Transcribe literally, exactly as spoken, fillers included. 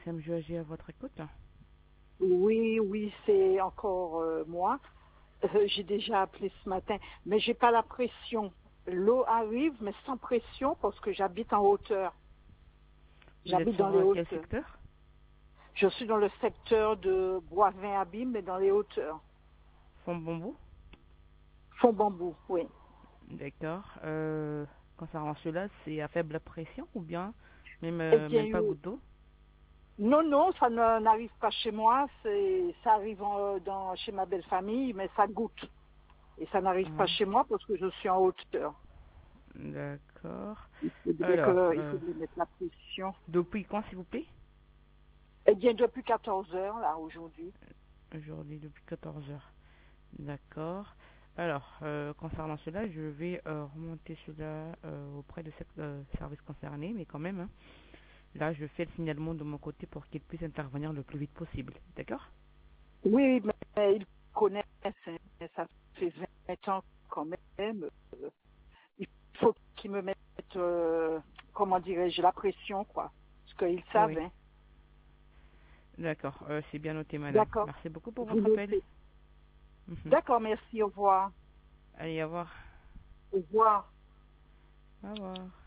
C M G A G à votre écoute. Oui, oui, c'est encore euh, moi. Euh, j'ai déjà appelé ce matin, mais j'ai pas la pression. L'eau arrive, mais sans pression, parce que j'habite en hauteur. Vous êtes J'habite dans sur les euh, quel hauteurs. secteur? Je suis dans le secteur de Boivin-Abîme, mais dans les hauteurs. Fond-Bambou? Fond bambou, oui. D'accord. Euh, concernant cela, c'est à faible pression ou bien même, Eh euh, bien, même pas euh, goutte d'eau? non, non, ça ne- n'arrive pas chez moi. C'est, ça arrive en- dans, chez ma belle famille, mais ça goûte. Et ça n'arrive pas Mhm. chez moi parce que je suis en hauteur. D'accord. Il faudrait, Alors, que, il euh, faudrait mettre la pression. depuis quand, s'il vous plaît? Eh bien, depuis quatorze heures, là, aujourd'hui. Aujourd'hui, depuis quatorze heures. D'accord. Alors, euh, concernant cela, je vais euh, remonter cela euh, auprès de ce euh, service concerné, mais quand même, hein, là, je fais le signalement de mon côté pour qu'il puisse intervenir le plus vite possible. D'accord? Oui, mais ils connaissent, hein, ça fait vingt ans quand même. Euh, Il faut qu'ils me mettent, euh, comment dirais-je, la pression, quoi. Parce qu'ils savent, Oui. hein. D'accord. Euh, c'est bien noté, madame. D'accord. Merci beaucoup pour Vous votre appel. notez. Mhm. D'accord, merci, au revoir. Allez, au revoir. Au revoir. Au revoir.